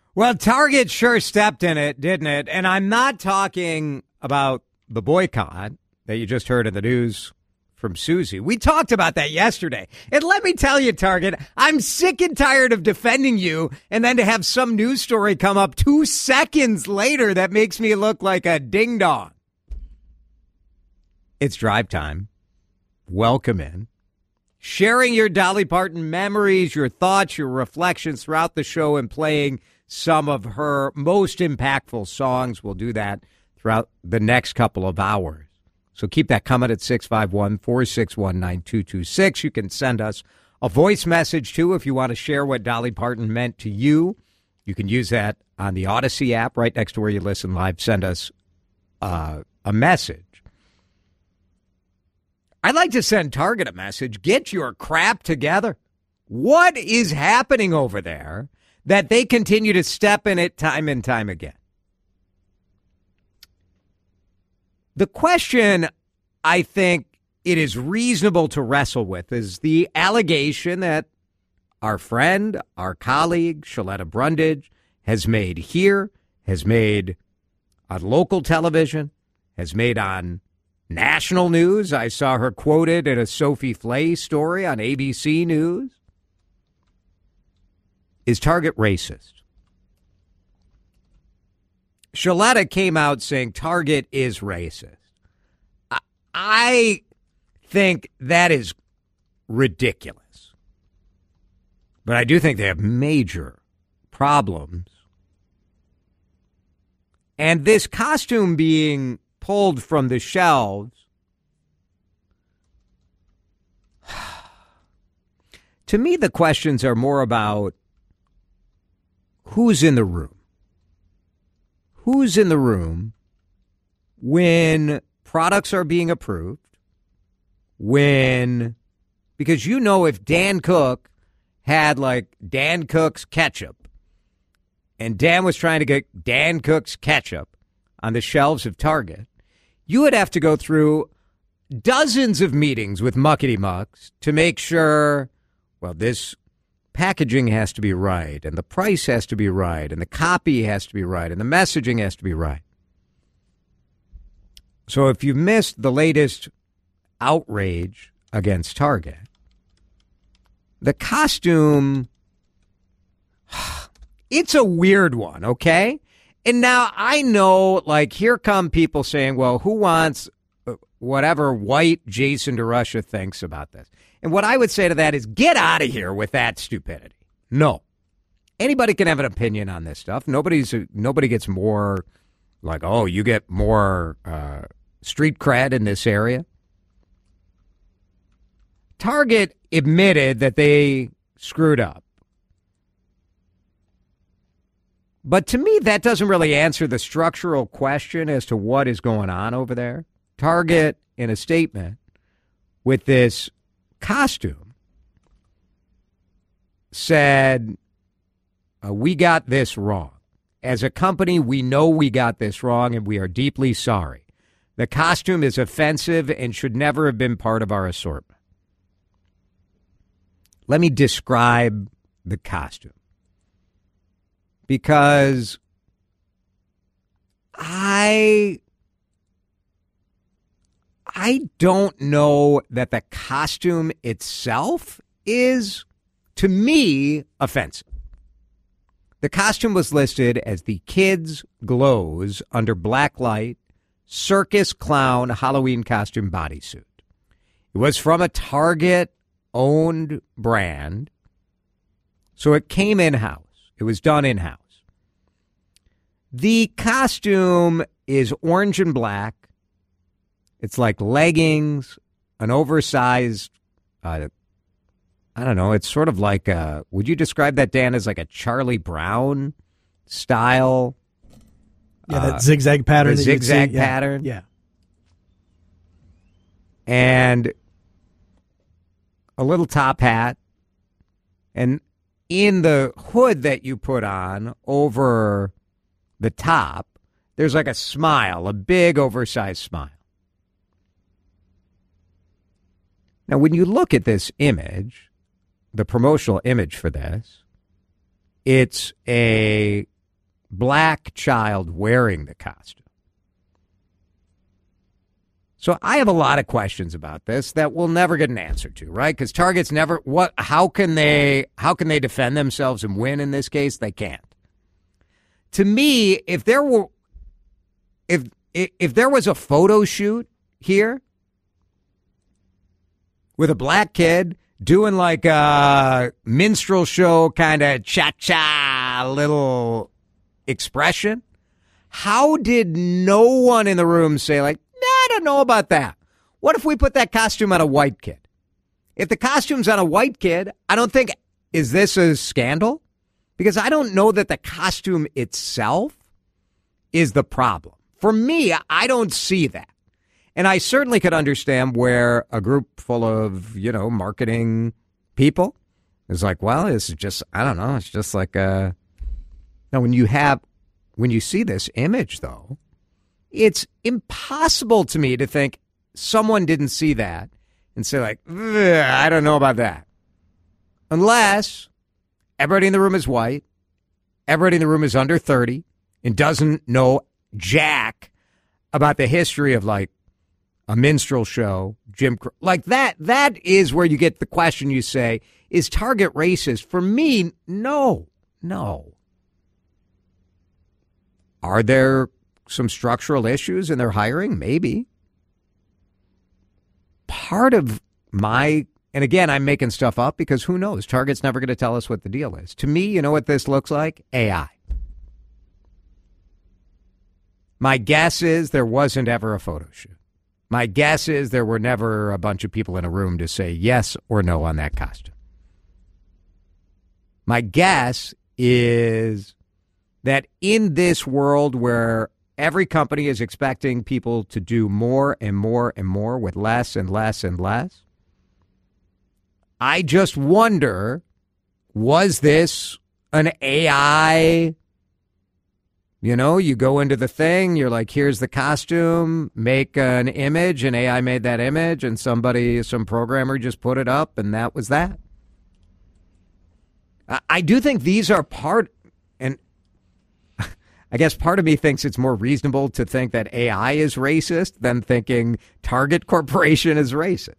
Well, Target sure stepped in it, didn't it? And I'm not talking about the boycott that you just heard in the news from Susie. We talked about that yesterday. And let me tell you, Target, I'm sick and tired of defending you and then to have some news story come up 2 seconds later that makes me look like a ding-dong. It's drive time. Welcome in. Sharing your Dolly Parton memories, your thoughts, your reflections throughout the show and playing some of her most impactful songs. We'll do that throughout the next couple of hours. So keep that coming at 651-461-9226. You can send us a voice message, too, if you want to share what Dolly Parton meant to you. You can use that on the Odyssey app right next to where you listen live. Send us a message. I'd like to send Target a message. Get your crap together. What is happening over there that they continue to step in it time and time again? The question I think it is reasonable to wrestle with is the allegation that our friend, our colleague, Shaletta Brundage, has made here, has made on local television, has made on national news. I saw her quoted in a Sophie Flay story on ABC News. Is Target racist? Shaletta came out saying Target is racist. I think that is ridiculous. But I do think they have major problems. And this costume being pulled from the shelves, to me, the questions are more about who's in the room. Who's in the room when products are being approved, because you know if Dan Cook had like Dan Cook's ketchup and Dan was trying to get Dan Cook's ketchup on the shelves of Target, you would have to go through dozens of meetings with muckety mucks to make sure, well, this packaging has to be right, and the price has to be right, and the copy has to be right, and the messaging has to be right. So if you missed the latest outrage against Target, the costume, it's a weird one, okay? And now I know, like, here come people saying, well, who wants whatever white Jason DeRusha thinks about this? And what I would say to that is get out of here with that stupidity. No. Anybody can have an opinion on this stuff. Nobody gets more, like, oh, you get more street cred in this area. Target admitted that they screwed up. But to me, that doesn't really answer the structural question as to what is going on over there. Target, in a statement with this costume, said, we got this wrong. As a company, we know we got this wrong, and we are deeply sorry. The costume is offensive and should never have been part of our assortment. Let me describe the costume, because I don't know that the costume itself is, to me, offensive. The costume was listed as the Kids Glows Under Blacklight Circus Clown Halloween Costume Bodysuit. It was from a Target-owned brand, so it came in-house. It was done in-house. The costume is orange and black. It's like leggings, an oversized, I don't know, it's sort of like would you describe that, Dan, as like a Charlie Brown style? Yeah, that zigzag pattern. The zigzag pattern. Yeah. And a little top hat. And in the hood that you put on over the top, there's like a smile, a big oversized smile. Now, when you look at this image, the promotional image for this, it's a black child wearing the costume. So I have a lot of questions about this that we'll never get an answer to, right? Because Target's never how can they defend themselves and win in this case? They can't. To me, if there was a photo shoot here with a black kid doing like a minstrel show kind of cha-cha little expression, how did no one in the room say like, I don't know about that. What if we put that costume on a white kid? If the costume's on a white kid, I don't think, is this a scandal? Because I don't know that the costume itself is the problem. For me, I don't see that. And I certainly could understand where a group full of, marketing people is like, well, it's just, I don't know. It's just like, now when you see this image, though, it's impossible to me to think someone didn't see that and say like, I don't know about that. Unless everybody in the room is white, everybody in the room is under 30 and doesn't know jack about the history of like a minstrel show, Jim Crow. Like that is where you get the question you say, is Target racist? For me, no. Are there some structural issues in their hiring? Maybe. Part of and again, I'm making stuff up because who knows? Target's never going to tell us what the deal is. To me, you know what this looks like? AI. My guess is there wasn't ever a photo shoot. My guess is there were never a bunch of people in a room to say yes or no on that costume. My guess is that in this world where every company is expecting people to do more and more and more with less and less and less, I just wonder, was this an AI? You go into the thing, you're like, here's the costume, make an image, and AI made that image, and some programmer just put it up, and that was that. I do think these are and I guess part of me thinks it's more reasonable to think that AI is racist than thinking Target Corporation is racist.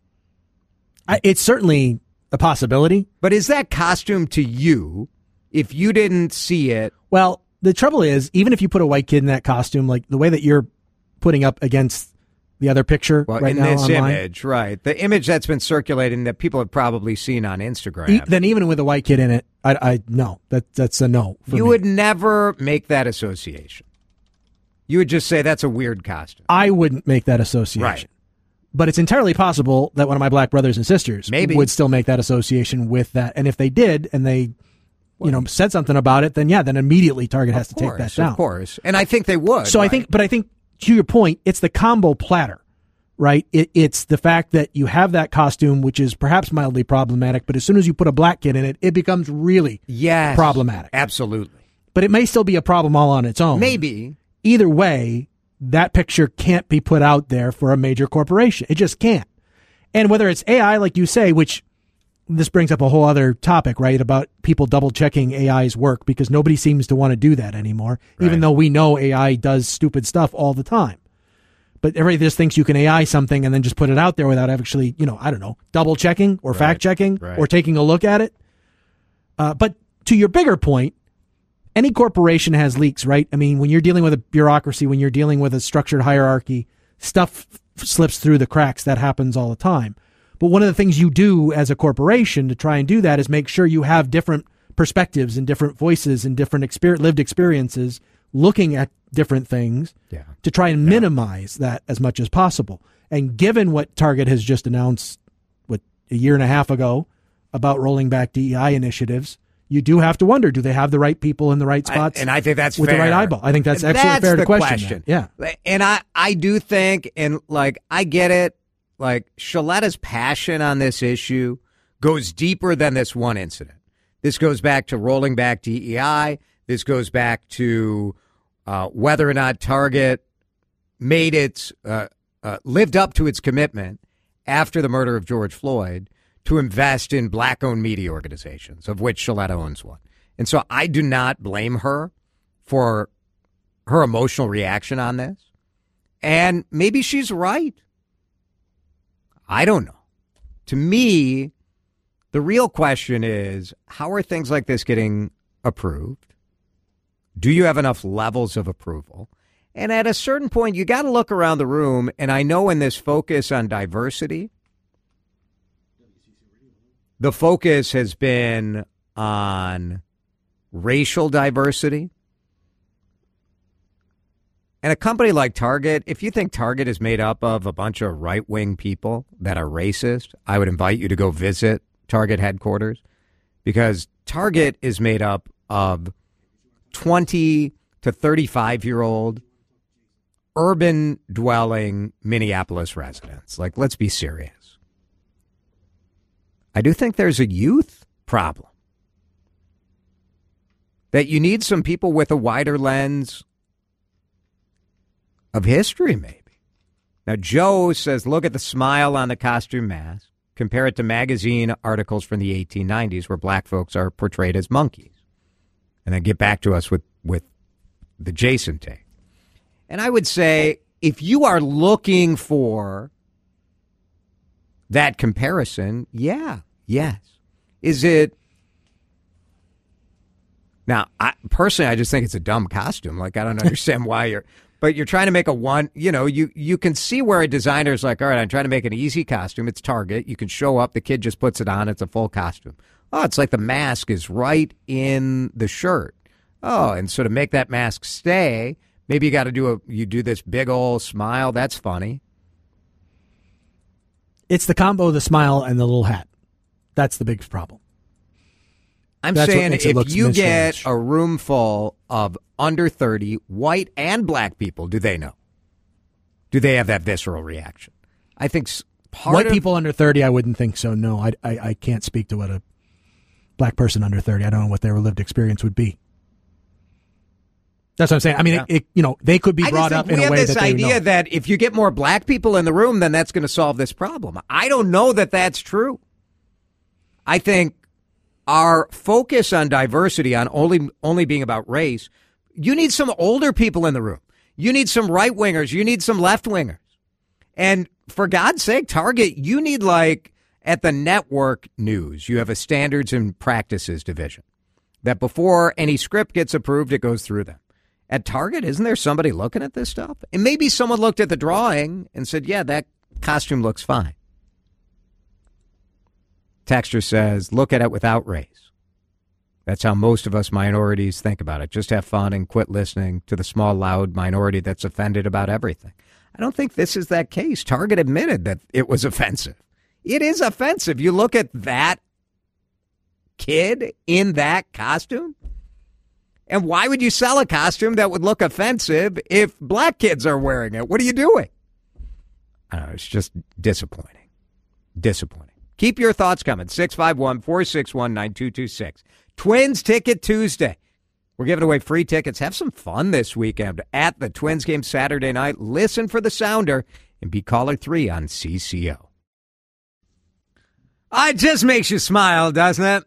It's certainly a possibility. But is that costume to you, if you didn't see it? Well, the trouble is, even if you put a white kid in that costume, like the way that you're putting up against the other picture right now in this online, image, right? The image that's been circulating that people have probably seen on Instagram. Then even with a white kid in it, I no, that's a no for you me. Would never make that association. You would just say that's a weird costume. I wouldn't make that association. Right. But it's entirely possible that one of my black brothers and sisters would still make that association with that. And if they did, and they said something about it, then immediately Target has to take that down. Of course. And I think they would. So right? I think to your point, it's the combo platter, right? It's the fact that you have that costume, which is perhaps mildly problematic, but as soon as you put a black kid in it, it becomes really problematic. Absolutely. But it may still be a problem all on its own. Maybe. Either way, that picture can't be put out there for a major corporation. It just can't. And whether it's AI, like you say, which this brings up a whole other topic, right, about people double checking AI's work because nobody seems to want to do that anymore, even though we know AI does stupid stuff all the time. But everybody just thinks you can AI something and then just put it out there without actually, double checking or fact checking or taking a look at it. But to your bigger point, any corporation has leaks, right? I mean, when you're dealing with a bureaucracy, when you're dealing with a structured hierarchy, stuff slips through the cracks. That happens all the time. But one of the things you do as a corporation to try and do that is make sure you have different perspectives and different voices and different lived experiences looking at different things to try and minimize that as much as possible. And given what Target has just announced, a year and a half ago about rolling back DEI initiatives, you do have to wonder, do they have the right people in the right spots? And I think that's with fair. the right eyeball. I think that's absolutely fair to question. Yeah. And I do think, and I get it, Shaletta's passion on this issue goes deeper than this one incident. This goes back to rolling back DEI. This goes back to whether or not Target made lived up to its commitment after the murder of George Floyd to invest in black-owned media organizations, of which Shaletta owns one. And so I do not blame her for her emotional reaction on this. And maybe she's right. I don't know. To me, the real question is, how are things like this getting approved? Do you have enough levels of approval? And at a certain point, you got to look around the room. And I know in this focus on diversity, the focus has been on racial diversity. And a company like Target, if you think Target is made up of a bunch of right-wing people that are racist, I would invite you to go visit Target headquarters, because Target is made up of 20 to 35-year-old urban-dwelling Minneapolis residents. Like, let's be serious. I do think there's a youth problem, that you need some people with a wider lens of history, maybe. Now, Joe says, look at the smile on the costume mask. Compare it to magazine articles from the 1890s where black folks are portrayed as monkeys. And then get back to us with the Jason take. And I would say, if you are looking for that comparison, yes. Is it? Now, personally, I just think it's a dumb costume. Like, I don't understand why you're trying to make a one, you can see where a designer's like, all right, I'm trying to make an easy costume. It's Target. You can show up. The kid just puts it on. It's a full costume. Oh, it's like the mask is right in the shirt. Oh, and so to make that mask stay, maybe you got to do this big old smile. That's funny. It's the combo of the smile and the little hat. That's the big problem. That's saying if you get a room full of under 30 white and black people, do they know? Do they have that visceral reaction? I think white people under 30, I wouldn't think so. No, I can't speak to what a black person under 30. I don't know what their lived experience would be. That's what I'm saying. I mean, they could be brought up in a way that they know. We have this idea that if you get more black people in the room, then that's going to solve this problem. I don't know that that's true. I think our focus on diversity, on only being about race, you need some older people in the room. You need some right wingers. You need some left wingers. And for God's sake, Target, you need, like, at the network news, you have a standards and practices division that before any script gets approved, it goes through them. At Target, isn't there somebody looking at this stuff? And maybe someone looked at the drawing and said, yeah, that costume looks fine. Texture says, look at it without race. That's how most of us minorities think about it. Just have fun and quit listening to the small, loud minority that's offended about everything. I don't think this is that case. Target admitted that it was offensive. It is offensive. You look at that kid in that costume, and why would you sell a costume that would look offensive if black kids are wearing it? What are you doing? I don't know. It's just disappointing. Disappointing. Keep your thoughts coming. 651-461-9226. Twins Ticket Tuesday. We're giving away free tickets. Have some fun this weekend at the Twins game Saturday night. Listen for the sounder and be caller 3 on CCO. It just makes you smile, doesn't it?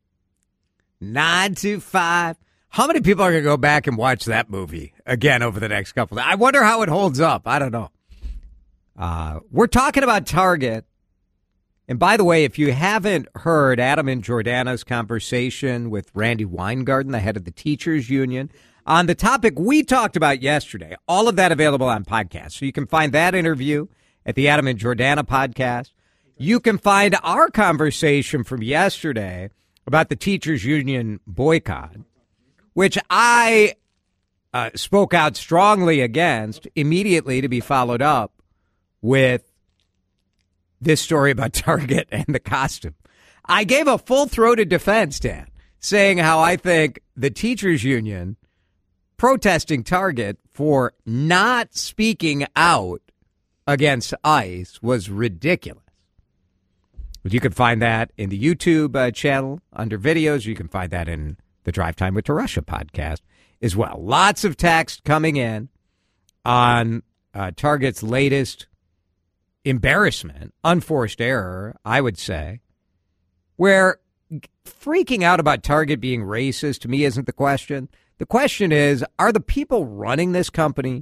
9 to 5. How many people are going to go back and watch that movie again over the next couple of days? I wonder how it holds up. I don't know. We're talking about Target. And by the way, if you haven't heard Adam and Jordana's conversation with Randy Weingarten, the head of the teachers union, on the topic we talked about yesterday, all of that available on podcast. So you can find that interview at the Adam and Jordana podcast. You can find our conversation from yesterday about the teachers union boycott, which I spoke out strongly against, immediately to be followed up with this story about Target and the costume. I gave a full-throated defense, Dan, saying how I think the teachers union protesting Target for not speaking out against ICE was ridiculous. But you can find that in the YouTube channel under videos. You can find that in the Drive Time with Terusha podcast as well. Lots of text coming in on Target's latest embarrassment, unforced error, I would say, where freaking out about Target being racist to me isn't the question. The question is, are the people running this company,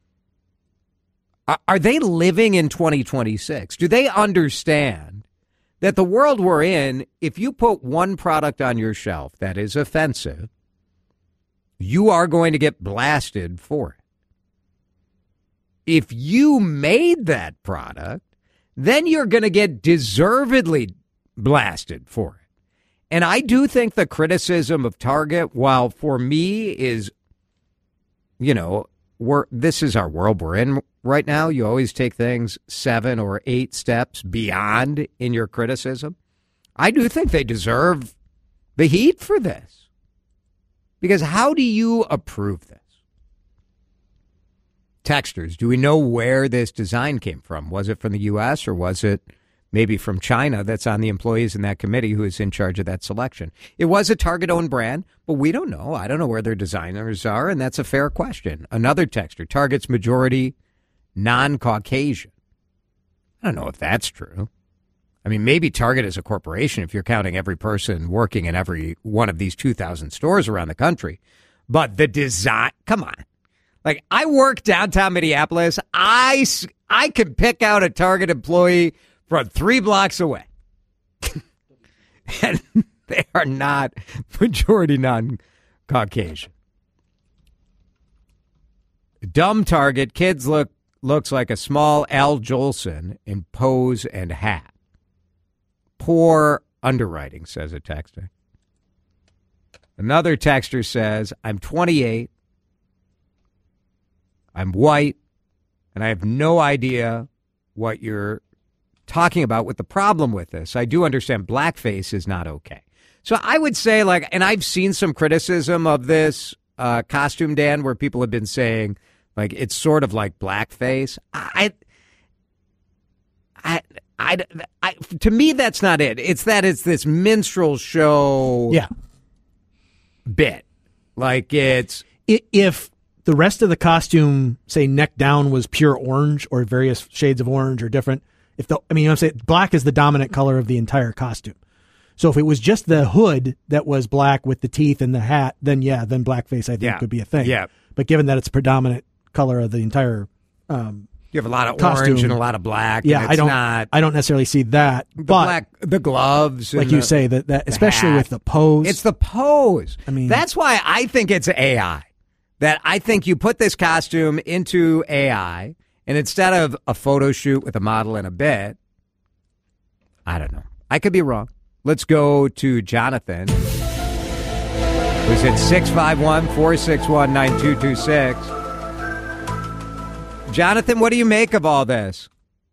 are they living in 2026? Do they understand that the world we're in, if you put one product on your shelf that is offensive, you are going to get blasted for it? If you made that product, then you're going to get deservedly blasted for it. And I do think the criticism of Target, while for me is, this is our world we're in right now. You always take things 7 or 8 steps beyond in your criticism. I do think they deserve the heat for this. Because how do you approve this? Texters, do we know where this design came from? Was it from the U.S. or was it maybe from China that's on the employees in that committee who is in charge of that selection? It was a Target-owned brand, but we don't know. I don't know where their designers are, and that's a fair question. Another texter, Target's majority non-Caucasian. I don't know if that's true. I mean, maybe Target is a corporation if you're counting every person working in every one of these 2,000 stores around the country. But the design, come on. Like, I work downtown Minneapolis. I can pick out a Target employee from 3 blocks away. And they are not majority non-Caucasian. Dumb Target. Kids looks like a small Al Jolson in pose and hat. Poor underwriting, says a texter. Another texter says, I'm 28. I'm white, and I have no idea what you're talking about with the problem with this. I do understand blackface is not okay. So I would say, and I've seen some criticism of this costume, Dan, where people have been saying, it's sort of like blackface. To me, that's not it. It's this minstrel show bit. If the rest of the costume, say neck down, was pure orange or various shades of orange or different. I'm saying black is the dominant color of the entire costume. So if it was just the hood that was black with the teeth and the hat, then blackface I think could be a thing. Yeah. But given that it's predominant color of the entire you have a lot of costume, orange and a lot of black. Yeah, and I don't necessarily see that. The gloves, like you say, that especially hat. With the pose. It's the pose. I mean, that's why I think it's AI. That I think you put this costume into AI, and instead of a photo shoot with a model and a bit, I don't know. I could be wrong. Let's go to Jonathan, who's at 651-461-9226. Jonathan, what do you make of all this?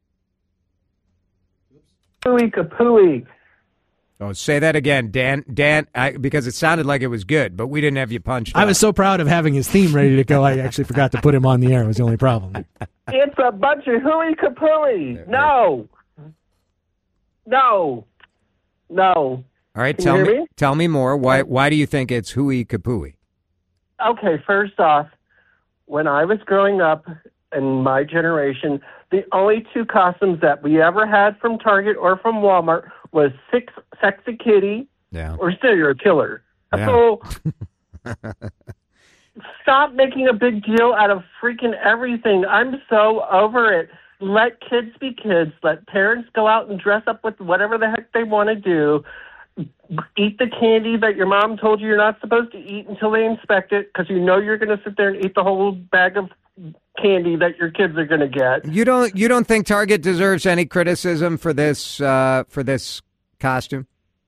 Pooey kapooey. Oh, say that again, Dan, because it sounded like it was good, but we didn't have you punched. I was so proud of having his theme ready to go, I actually forgot to put him on the air. It was the only problem. It's a bunch of hooey kapooey. No. All right, tell me more. Why do you think it's hooey kapooey? Okay, first off, when I was growing up in my generation, the only 2 costumes that we ever had from Target or from Walmart was Sexy Kitty or Serial Killer. Yeah. So stop making a big deal out of freaking everything. I'm so over it. Let kids be kids. Let parents go out and dress up with whatever the heck they want to do. Eat the candy that your mom told you you're not supposed to eat until they inspect it, because you're going to sit there and eat the whole bag of candy that your kids are going to get. You don't think Target deserves any criticism for this costume?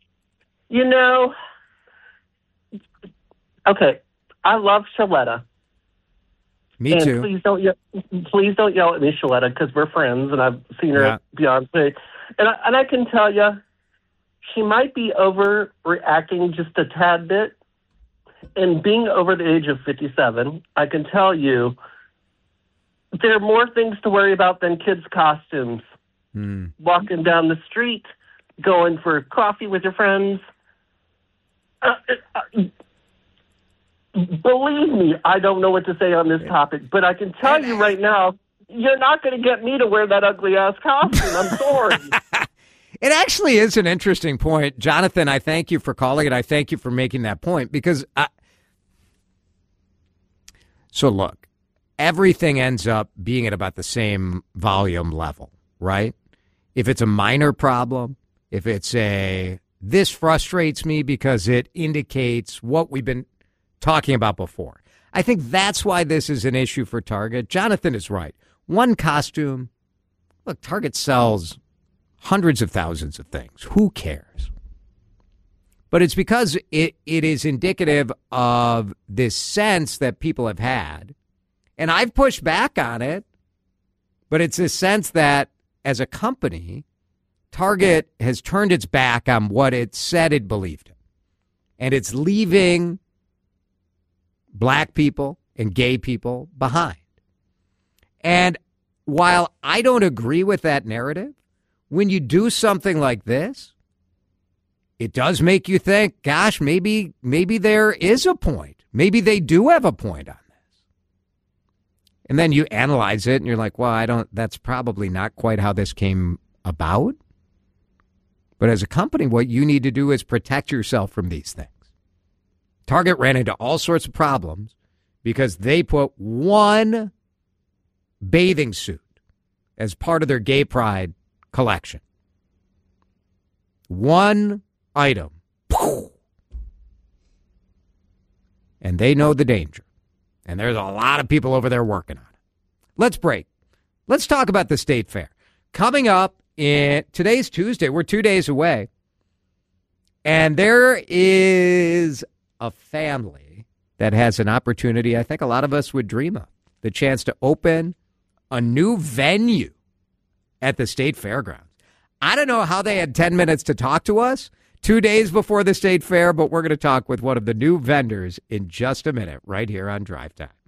Okay, I love Shaletta. Me too. Please don't yell at me, Shaletta, because we're friends, and I've seen her at Beyonce, and I can tell you, she might be overreacting just a tad bit, and being over the age of 57, I can tell you, there are more things to worry about than kids' costumes. Walking down the street, going for coffee with your friends. Believe me, I don't know what to say on this topic, but I can tell you right now, you're not going to get me to wear that ugly-ass costume. I'm sorry. It actually is an interesting point. Jonathan, I thank you for calling it. I thank you for making that point, because So look, everything ends up being at about the same volume level, right? If it's a minor problem, if it's this frustrates me because it indicates what we've been talking about before. I think that's why this is an issue for Target. Jonathan is right. One costume, look, Target sells hundreds of thousands of things. Who cares? But it's because it is indicative of this sense that people have had. And I've pushed back on it, but it's this sense that as a company, Target has turned its back on what it said it believed in. And it's leaving black people and gay people behind. And while I don't agree with that narrative, when you do something like this, it does make you think, gosh, maybe there is a point. Maybe they do have a point on this. And then you analyze it and you're like, well, that's probably not quite how this came about. But as a company, what you need to do is protect yourself from these things. Target ran into all sorts of problems because they put one bathing suit as part of their gay pride collection. One item. And they know the danger. And there's a lot of people over there working on it. Let's break. Let's talk about the State Fair. Coming up, today's Tuesday. We're 2 days away. And there is a family that has an opportunity I think a lot of us would dream of. The chance to open a new venue at the State Fairgrounds. I don't know how they had 10 minutes to talk to us 2 days before the State Fair, but we're going to talk with one of the new vendors in just a minute right here on Drive Time.